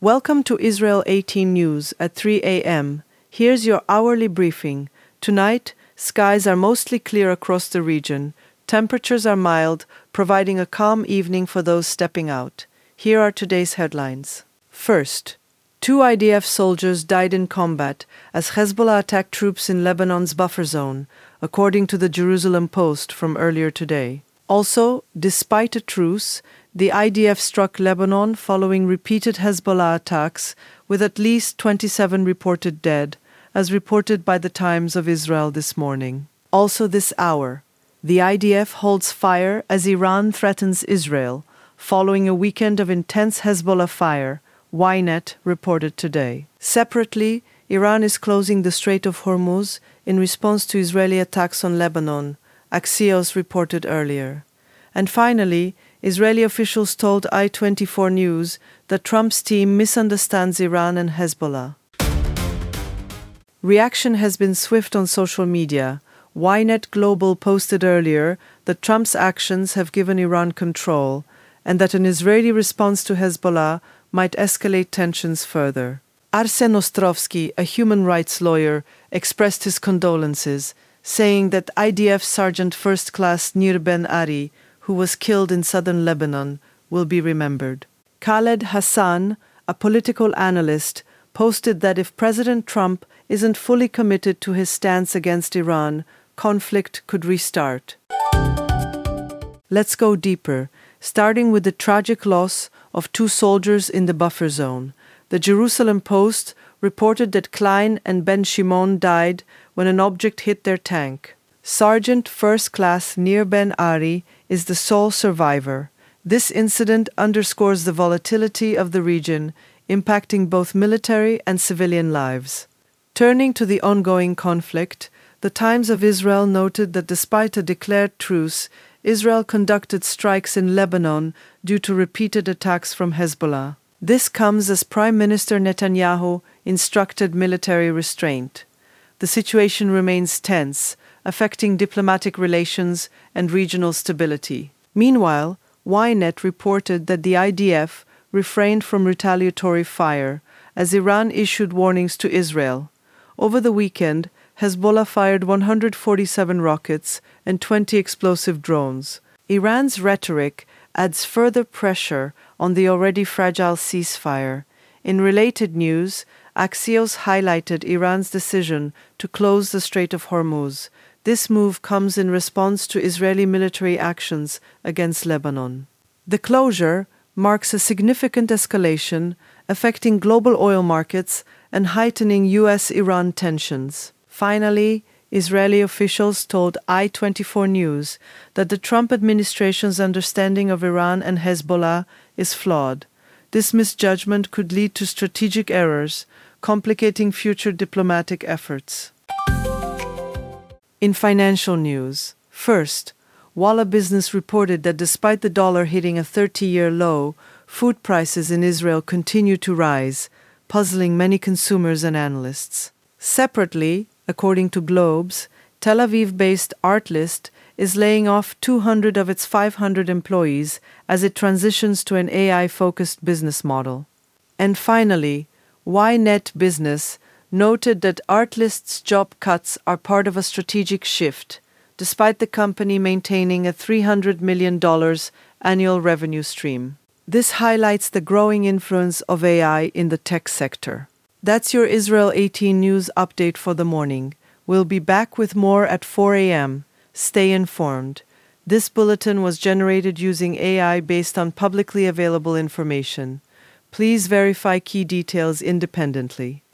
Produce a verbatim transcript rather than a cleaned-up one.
Welcome to Israel eighteen News at three a m Here's your hourly briefing. Tonight, skies are mostly clear across the region. Temperatures are mild, providing a calm evening for those stepping out. Here are today's headlines. First, two I D F soldiers died in combat as Hezbollah attacked troops in Lebanon's buffer zone, according to the Jerusalem Post from earlier today. Also, despite a truce, the I D F struck Lebanon following repeated Hezbollah attacks, with at least twenty-seven reported dead, as reported by the Times of Israel this morning. Also this hour, the I D F holds fire as Iran threatens Israel, following a weekend of intense Hezbollah fire, Ynet reported today. Separately, Iran is closing the Strait of Hormuz in response to Israeli attacks on Lebanon, Axios reported earlier. And finally, Israeli officials told I twenty-four News that Trump's team misunderstands Iran and Hezbollah. Reaction has been swift on social media. Ynet Global posted earlier that Trump's actions have given Iran control and that an Israeli response to Hezbollah might escalate tensions further. Arsen Ostrovsky, a human rights lawyer, expressed his condolences, saying that I D F Sergeant First Class Nir Ben Ari, who was killed in southern Lebanon, will be remembered. Khaled Hassan, a political analyst, posted that if President Trump isn't fully committed to his stance against Iran, conflict could restart. Let's go deeper, starting with the tragic loss of two soldiers in the buffer zone. The Jerusalem Post reported that Klein and Ben Shimon died when an object hit their tank. Sergeant First Class Nir Ben Ari is the sole survivor. This incident underscores the volatility of the region, impacting both military and civilian lives. Turning to the ongoing conflict, the Times of Israel noted that despite a declared truce, Israel conducted strikes in Lebanon due to repeated attacks from Hezbollah. This comes as Prime Minister Netanyahu instructed military restraint. The situation remains tense, affecting diplomatic relations and regional stability. Meanwhile, Ynet reported that the I D F refrained from retaliatory fire as Iran issued warnings to Israel. Over the weekend, Hezbollah fired one hundred forty-seven rockets and twenty explosive drones. Iran's rhetoric adds further pressure on the already fragile ceasefire. In related news, Axios highlighted Iran's decision to close the Strait of Hormuz. This move comes in response to Israeli military actions against Lebanon. The closure marks a significant escalation, affecting global oil markets and heightening U S Iran tensions. Finally, Israeli officials told I twenty-four News that the Trump administration's understanding of Iran and Hezbollah is flawed. This misjudgment could lead to strategic errors, complicating future diplomatic efforts. In financial news, first, Walla Business reported that despite the dollar hitting a thirty-year low, food prices in Israel continue to rise, puzzling many consumers and analysts. Separately, according to Globes, Tel Aviv-based Artlist is laying off two hundred of its five hundred employees as it transitions to an A I-focused business model. And finally, Ynet Business noted that Artlist's job cuts are part of a strategic shift, despite the company maintaining a three hundred million dollars annual revenue stream. This highlights the growing influence of A I in the tech sector. That's your Israel eighteen News update for the morning. We'll be back with more at four a m Stay informed. This bulletin was generated using A I based on publicly available information. Please verify key details independently.